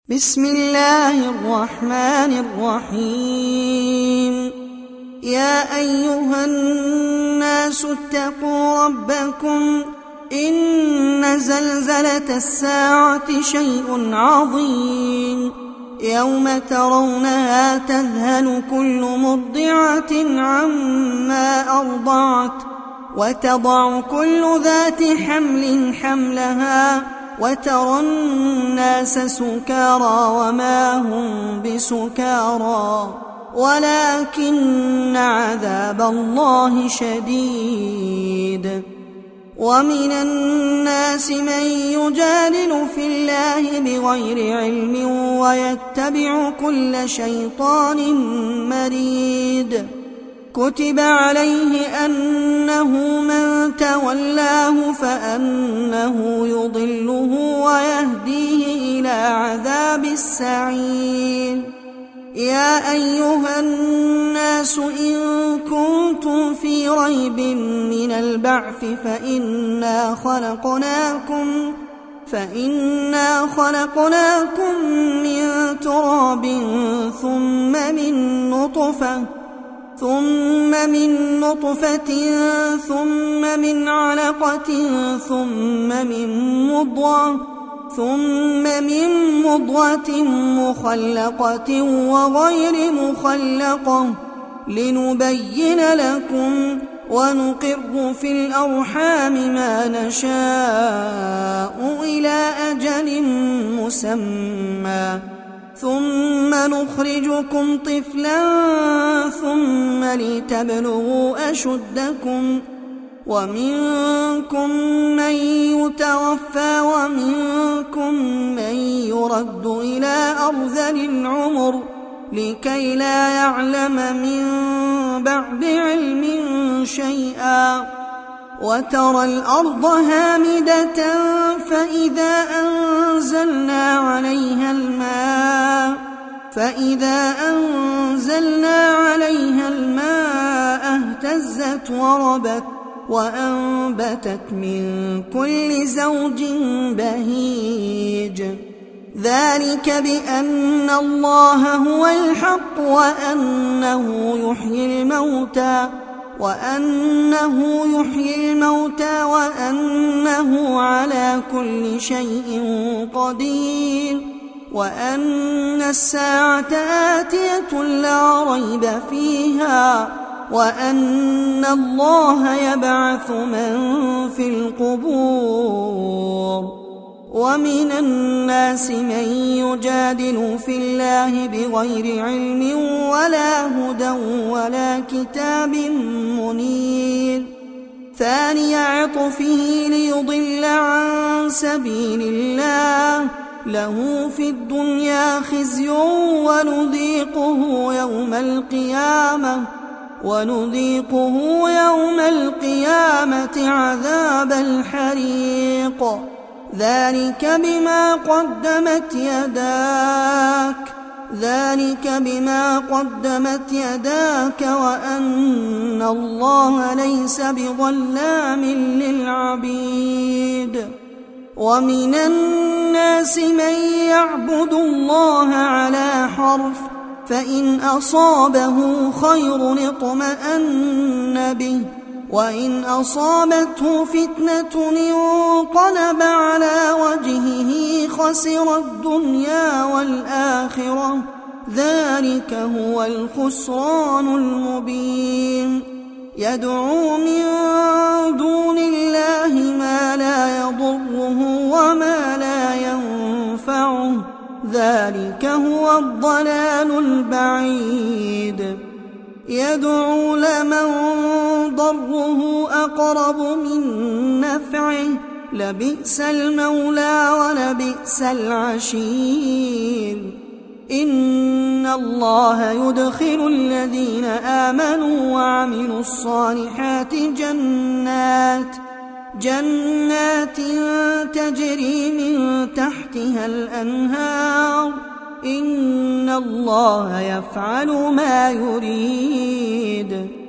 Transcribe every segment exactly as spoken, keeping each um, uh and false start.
بسم الله الرحمن الرحيم. يا أيها الناس اتقوا ربكم إن زلزلة الساعة شيء عظيم يوم ترونها تذهل كل مرضعة عما أرضعت وتضع كل ذات حمل حملها وترى الناس سكارى وما هم بسكارى ولكن عذاب الله شديد. ومن الناس من يجادل في الله بغير علم ويتبع كل شيطان مريد. كتب عليه أنه من تولاه فأنه يضله ويهديه إلى عذاب السعير. يا أيها الناس إن كنتم في ريب من البعث فإنا خلقناكم فإنا خلقناكم من تراب ثم من نطفة ثم من نطفة ثم من علقة ثم من مضغة ثم من مضغة مخلقة وغير مخلقة لنبين لكم ونقر في الأرحام ما نشاء إلى أجل مسمى ثم نخرجكم طفلا ثم لتبلغوا أشدكم ومنكم من يتوفى ومنكم من يرد إلى أرذل العمر لكي لا يعلم من بعد علم شيئا. وترى الأرض هامدة فإذا أنزلنا عليها الماء فإذا أنزلنا عليها الماء اهتزت وربت وأنبتت من كل زوج بهيج. ذلك بأن الله هو الحق وأنه يحيي الموتى وأنه يحيي الموتى وأنه على كل شيء قدير وأن الساعة آتية لا ريب فيها وأن الله يبعث من في القبور. ومن الناس من يجادل في الله بغير علم ولا هدى ولا كتاب منير. ثاني عطفه ليضل عن سبيل الله له في الدنيا خزي ونذيقه يوم القيامة ونذيقه يوم القيامة عذاب الحريق. ذلك بما قدمت يداك ذلك بما قدمت يداك وأن الله ليس بظلام للعبيد. ومن الناس من يعبد الله على حرف فإن أصابه خير اطمأن به وإن أصابته فتنة انقلب على وجهه خسر الدنيا والآخرة ذلك هو الخسران المبين. يدعو من دون الله ما لا يضره وما لا ينفعه ذلك هو الضلال البعيد. يدعو لمن ضره أقرب من نفعه لبئس المولى ولبئس العشير. إن الله يدخل الذين آمنوا وعملوا الصالحات جنات جنات تجري من تحتها الأنهار إن الله يفعل ما يريد.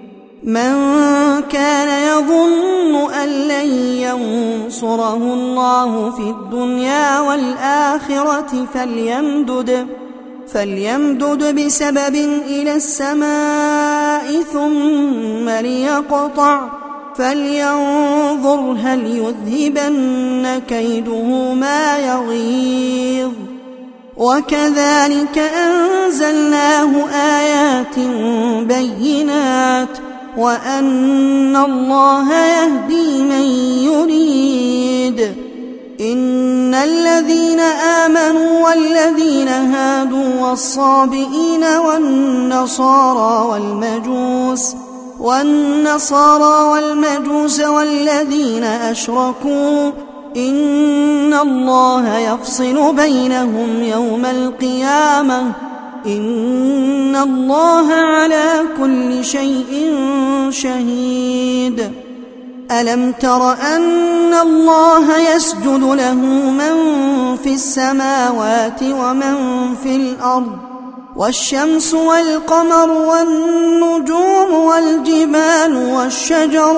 من كان يظن أن لن ينصره الله في الدنيا والآخرة فليمدد فليمدد بسبب إلى السماء ثم ليقطع فلينظر هل يذهبن كيده ما يغيظ. وكذلك أنزلناه آيات بينات وأن الله يهدي من يريد. إن الذين آمنوا والذين هادوا والصابئين والنصارى والمجوس والنصارى والمجوس والذين أشركوا إن الله يفصل بينهم يوم القيامة إن الله على كل شيء شهيد. ألم تر أن الله يسجد له من في السماوات ومن في الأرض والشمس والقمر والنجوم والجبال والشجر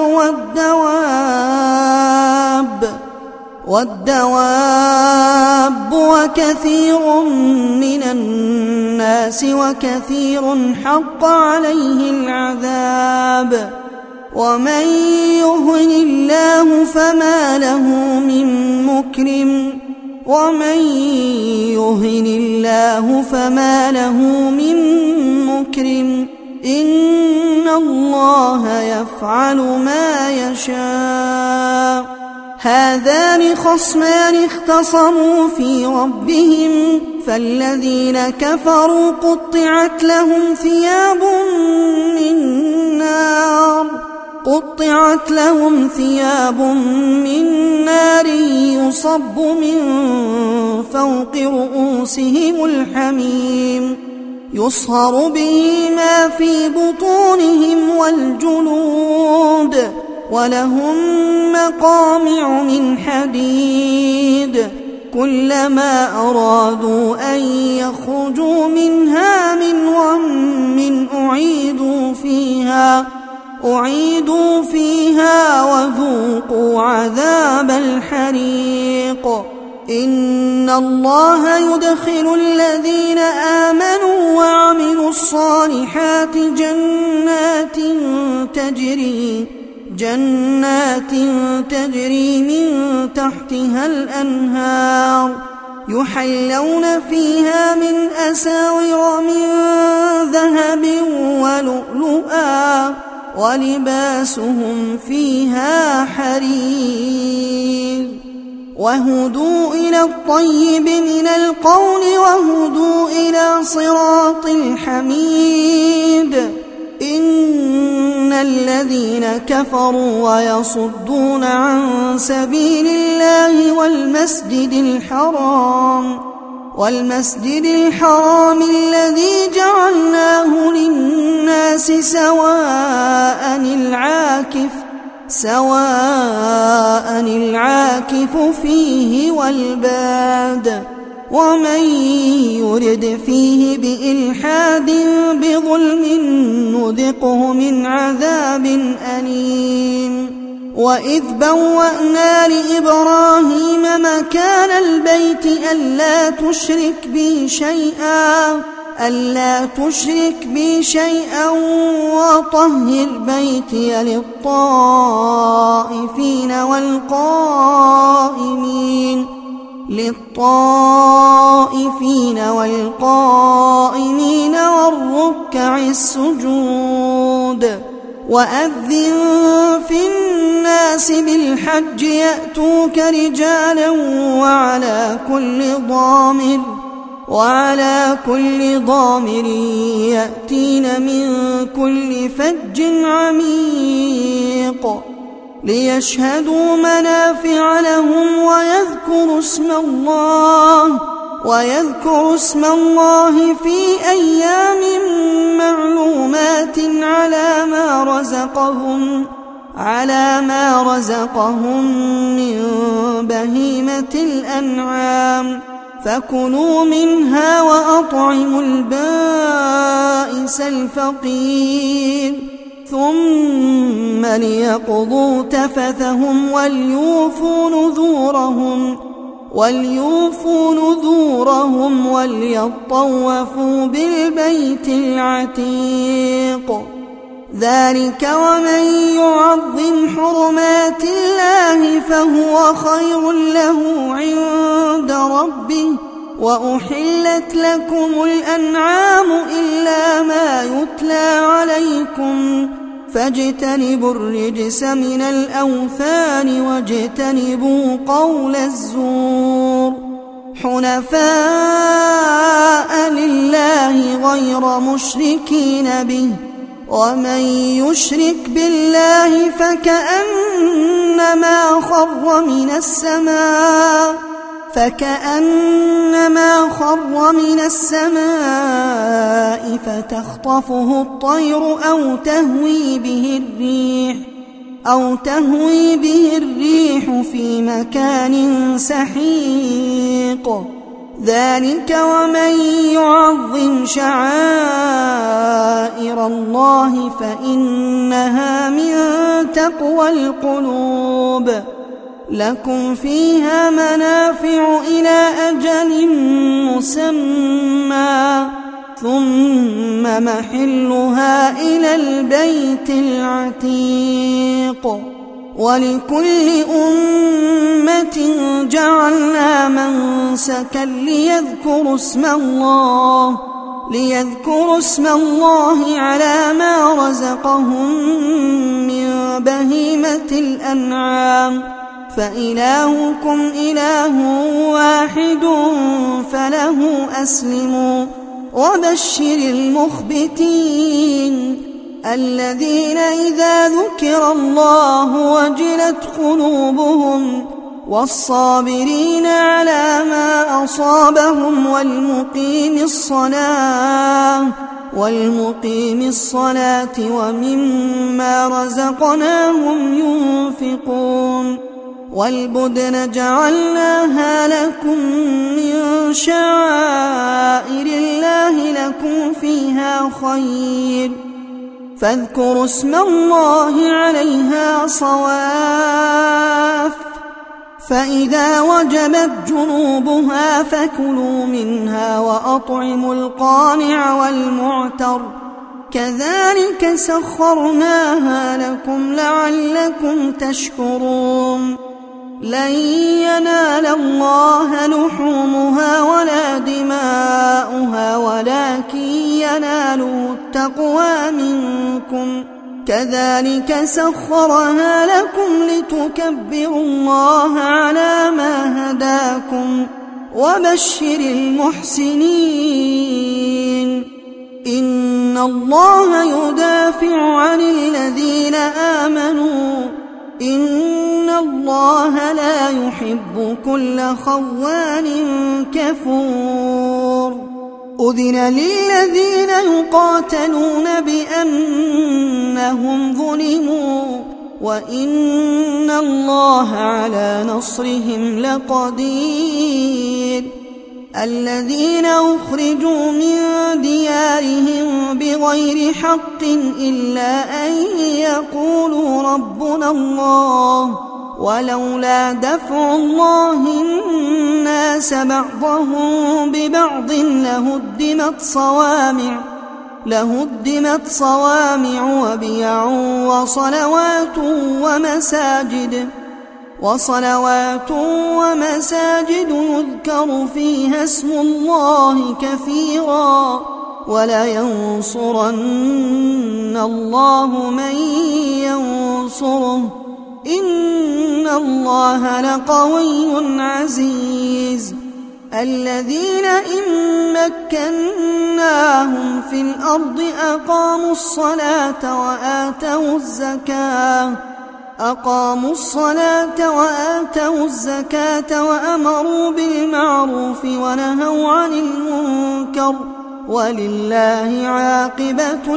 والدواب والدواب وكثير من الناس وكثير حق عليه العذاب ومن يهن الله فما له من مكرم ومن يهن الله فما له من مكرم إن الله يفعل ما يشاء. هذان خصمان اختصموا في ربهم فالذين كفروا قطعت لهم ثياب من نار قطعت لهم ثياب من نار يصب من فوق رؤوسهم الحميم يصهر به ما في بطونهم والجلود ولهم مقامع من حديد كلما أرادوا أن يخرجوا منها من غم أعيدوا فيها أعيدوا فيها وذوقوا عذاب الحريق. إن الله يدخل الذين آمنوا وعملوا الصالحات جنات تجري جنات تجري من تحتها الأنهار يحلون فيها من أساور من ذهب ولؤلؤا ولباسهم فيها حرير وهدوا إلى الطيب من القول وهدوا إلى صراط الحميد. إن الذين كفروا ويصدون عن سبيل الله والمسجد الحرام والمسجد الحرام الذي جعلناه للناس سواء العاكف سواء العاكف فيه والباد ومن يرد فيه بإلحاد بظلم نذقه من عذاب أليم. وإذ بوأنا لإبراهيم مكان البيت ألا تشرك بي شيئا ألا تشرك بي شيئا وطهر بيتي للطائفين والقائمين للطائفين والقائمين والركع السجود. وأذن في الناس بالحج يأتوك رجالا وعلى كل ضامر وعلى كل ضامر يأتين من كل فج عميق ليشهدوا منافع لهم ويذكروا اسم الله ويذكروا اسم الله في أيام معلومات على ما رزقهم على ما رزقهم من بهيمة الأنعام فكلوا منها وأطعموا البائس الفقير ثم ليقضوا تفثهم وليوفوا نذورهم وليوفوا نذورهم وليطوفوا بالبيت العتيق. ذلك ومن يعظم حرمات الله فهو خير له عند ربه. وأحلت لكم الأنعام إلا ما يتلى عليكم فاجتنبوا الرجس من الأوثان واجتنبوا قول الزور حنفاء لله غير مشركين به. ومن يشرك بالله فكأنما خر من السماء فكأنما خر من السماء فتخطفه الطير أو تهوي به الريح أو تهوي به الريح في مكان سحيق. ذلك ومن يعظم شعائر الله فإنها من تقوى القلوب. لكم فيها منافع إلى أجل مسمى ثم محلها إلى البيت العتيق. ولكل أمة جعلنا منسكا ليذكروا اسم الله ليذكروا اسم الله على ما رزقهم من بهيمة الأنعام فإلهكم إله واحد فله أسلموا. وبشر المخبتين الذين إذا ذكر الله وجلت قلوبهم والصابرين على ما أصابهم والمقيم الصلاة والمقيم الصلاة ومما رزقناهم ينفقون. والبدن جعلناها لكم من شعائر الله لكم فيها خير فاذكروا اسم الله عليها صواف. فإذا وجبت جنوبها فكلوا منها وأطعموا القانع والمعتر كذلك سخرناها لكم لعلكم تشكرون. لن ينال الله لحومها ولا دماؤها ولكن يناله التقوى منكم كذلك سخرها لكم لتكبروا الله على ما هداكم. وبشر المحسنين إن الله يدافع عن الذين آمنوا إن الله لا يحب كل خوان كفور. أذن للذين يقاتلون بأنهم ظلموا وإن الله على نصرهم لقدير. الذين أخرجوا من ديارهم بغير حق إلا أن يقولوا ربنا الله ولولا دفع الله الناس بعضهم ببعض لهدمت صوامع لهدمت صوامع وبيع وصلوات ومساجد وصلوات ومساجد يذكر فيها اسم الله كثيرا ولينصرن الله من ينصره إن الله لقوي عزيز. الذين إن مكناهم في الأرض أقاموا الصلاة وآتوا الزكاة أقاموا الصلاة وآتوا الزكاة وأمروا بالمعروف ونهوا عن المنكر ولله عاقبة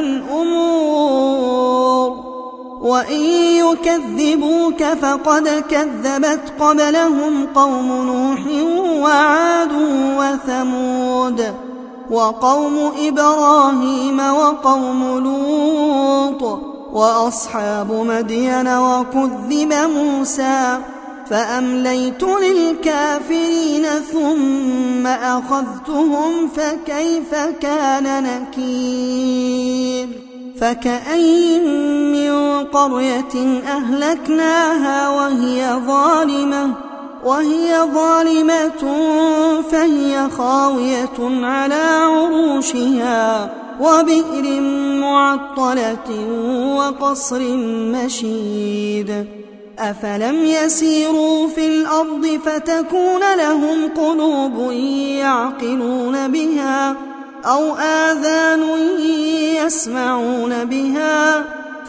الأمور. وإن يكذبوك فقد كذبت قبلهم قوم نوح وعاد وثمود وقوم إبراهيم وقوم لوط وأصحاب مدين وكذب موسى فأمليت للكافرين ثم أخذتهم فكيف كان نكير فكأين من قرية أهلكناها وهي ظالمة وهي ظالمة فهي خاوية على عروشها وبئر معطلة وقصر مشيد أفلم يسيروا في الأرض فتكون لهم قلوب يعقلون بها أو آذان يسمعون بها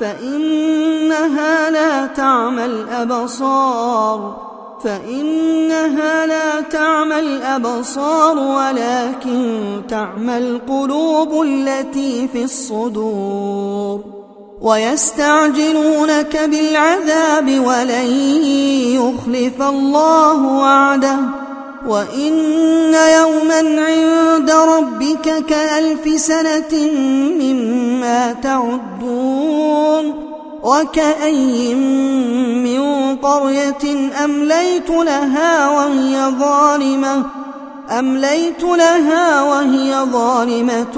فإنها لا تعمى الأبصار فإنها لا تعمى الأبصار ولكن تعمى القلوب التي في الصدور ويستعجلونك بالعذاب ولن يخلف الله وعده وإن يوما عند ربك كألف سنة مما تعدون وكأي من قرية أمليت لها وهي ظالمة أمليت لها وهي ظالمة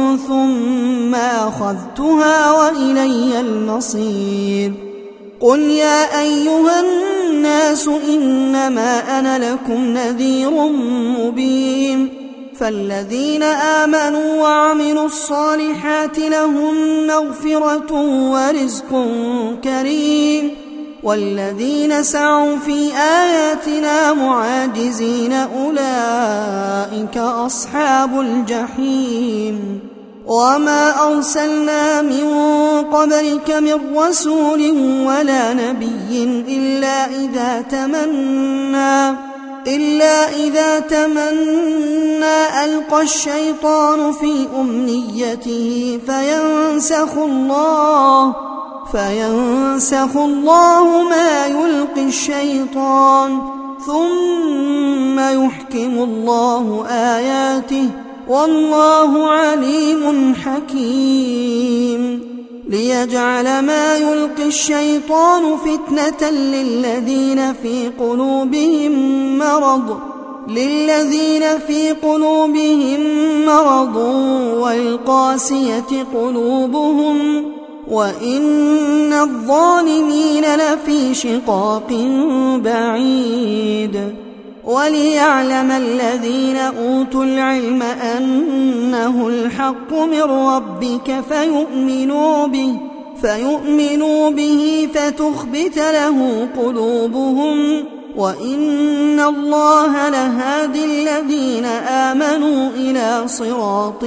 ثم أخذتها وإلي المصير قل يا أيها الناس إنما أنا لكم نذير مبين فالذين آمنوا وعملوا الصالحات لهم مغفرة ورزق كريم والذين سعوا في آياتنا معاجزين أولئك أصحاب الجحيم وما أرسلنا من قبلك من رسول ولا نبي إلا إذا تمنى إلا إذا تمنى ألقى الشيطان في أمنيته فينسخ الله فينسخ الله ما يلقي الشيطان ثم يحكم الله آياته والله عليم حكيم ليجعل ما يلقي الشيطان فتنة للذين في قلوبهم مرض للذين في قلوبهم مرض والقاسية قلوبهم وإن الظالمين لفي شقاق بعيد وليعلم الذين أوتوا العلم أنه الحق من ربك فيؤمنوا به فيؤمنوا به فتخبت له قلوبهم وإن الله لهادي الذين آمنوا إلى صراط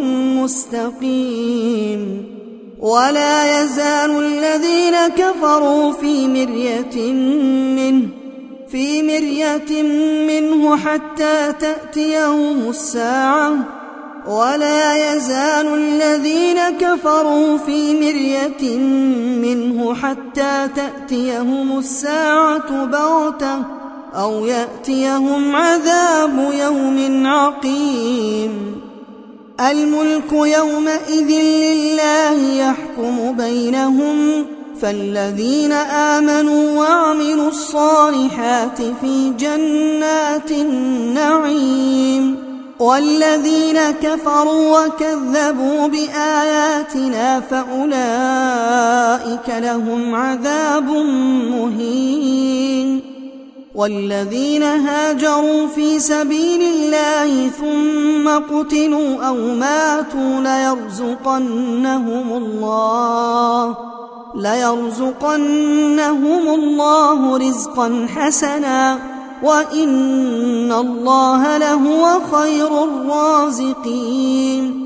مستقيم ولا يزال الذين كفروا في مرية منه في مرية منه حتى تأتيهم الساعة ولا يزال الذين كفروا في مرية منه حتى تأتيهم الساعة بغتة أو يأتيهم عذاب يوم عقيم الملك يومئذ لله يحكم بينهم فالذين آمنوا وعملوا الصالحات في جنات النعيم والذين كفروا وكذبوا بآياتنا فأولئك لهم عذاب مهين والذين هاجروا في سبيل الله ثم قتلوا أو ماتوا ليرزقنهم الله ليرزقنهم الله رزقا حسنا وإن الله لهو خير الرازقين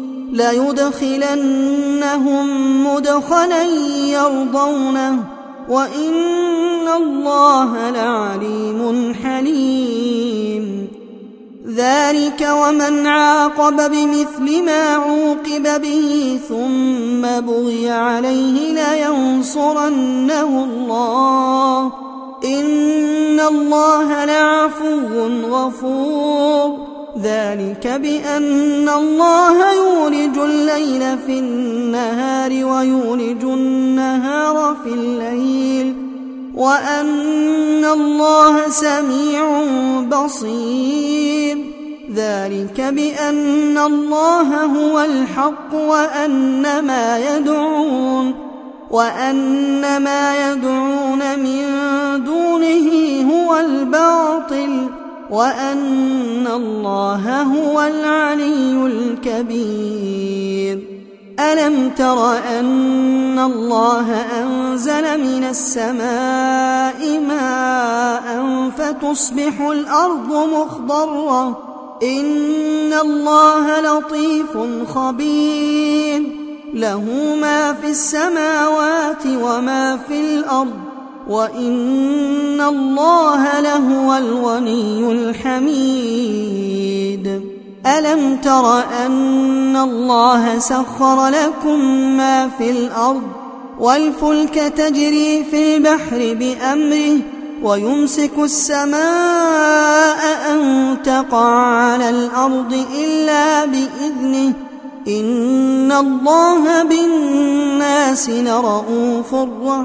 ليدخلنهم مدخلا يرضونه وإن الله لعليم حليم ذلك ومن عاقب بمثل ما عوقب به ثم بغي عليه لينصرنه الله إن الله لعفو غفور ذلك بأن الله يولج الليل في النهار ويولج النهار في الليل وأن الله سميع بصير. ذلك بأن الله هو الحق وأن ما يدعون وأن ما يدعون من دونه هو الباطل وأن الله هو العلي الكبير. ألم تر أن الله أنزل من السماء ماء فتصبح الأرض مخضرة إن الله لطيف خبير له ما في السماوات وما في الأرض وإن الله لهو الغني الحميد. ألم تر أن الله سخر لكم ما في الأرض والفلك تجري في البحر بأمره ويمسك السماء أن تقع على الأرض إلا بإذنه إن الله بالناس لرءوف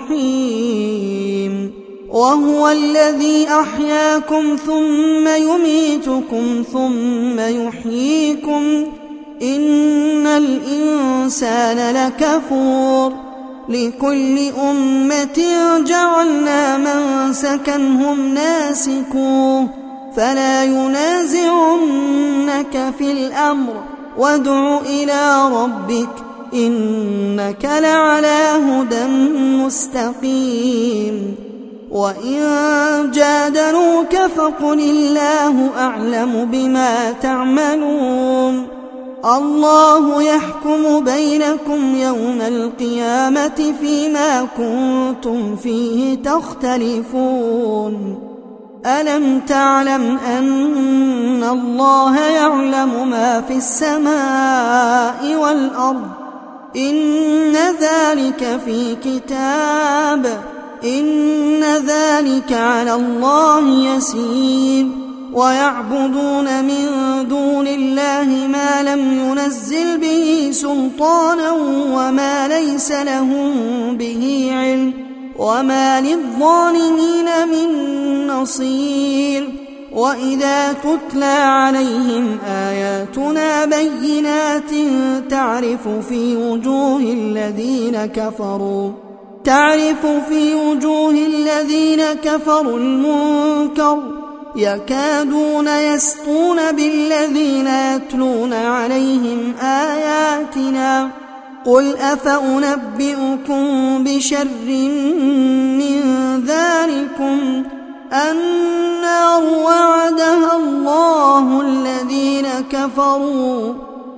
رحيم. وهو الذي أحياكم ثم يميتكم ثم يحييكم إن الإنسان لكفور. لكل أمة جعلنا منسكا هم ناسكوه فلا ينازعنك في الأمر وادع إلى ربك إنك لعلى هدى مستقيم. وإن جادلوك فقل الله أعلم بما تعملون الله يحكم بينكم يوم القيامة فيما كنتم فيه تختلفون. ألم تعلم أن الله يعلم ما في السماء والأرض إن ذلك في كتاب إن ذلك على الله يسير. ويعبدون من دون الله ما لم ينزل به سلطانا وما ليس لهم به علم وما للظالمين من نصير. وإذا تتلى عليهم آياتنا بينات تعرف في وجوه الذين كفروا تعرف في وجوه الذين كفروا المنكر يكادون يسطون بالذين يتلون عليهم آياتنا قل أفأنبئكم بشر من ذلكم النار وعدها الله الذين كفروا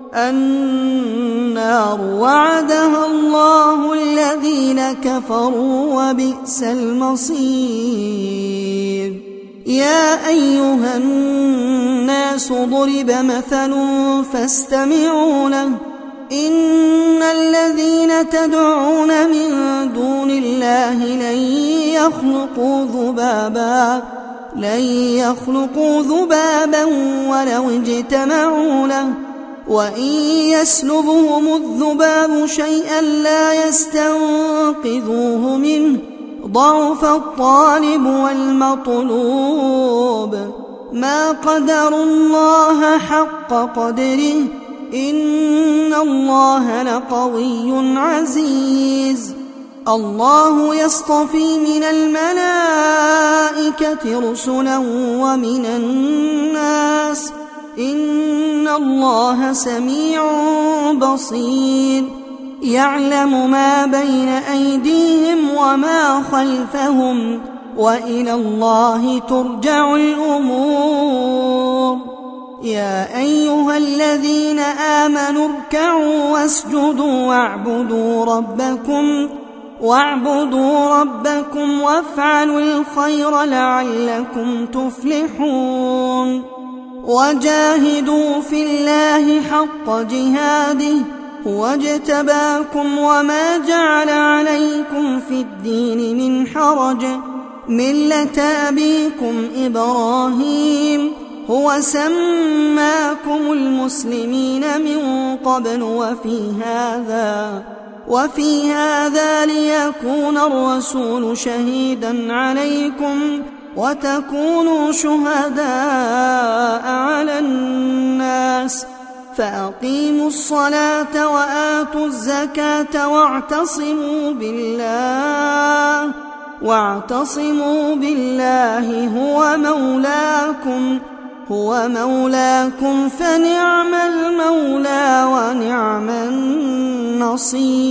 النار وعدها الله الذين كفروا وبئس المصير. يا أيها الناس ضرب مثل فاستمعوا له إن الذين تدعون من دون الله لن يخلقوا ذبابا لن يخلقوا ذبابا ولو اجتمعوا له وإن يسلبهم الذباب شيئا لا يستنقذوه منه ضعف الطالب والمطلوب ما قدروا الله حق قدره إن الله لقوي عزيز. الله يصطفي من الملائكة رسلا ومن الناس إن الله سميع بصير. يعلم ما بين أيديهم وما خلفهم وإلى الله ترجع الأمور. يا أيها الذين آمنوا اركعوا واسجدوا واعبدوا ربكم واعبدوا ربكم وافعلوا الخير لعلكم تفلحون. وجاهدوا في الله حق جهاده هو اجتباكم وما جعل عليكم في الدين من حرج ملة أبيكم إبراهيم هو سماكم المسلمين من قبل وفي هذا وفي هذا ليكون الرسول شهيدا عليكم وتكونوا شهداء على الناس فأقيموا الصلاة وآتوا الزكاة واعتصموا بالله واعتصموا بالله هو مولاكم هو مولاكم فنعم المولى ونعم النصير.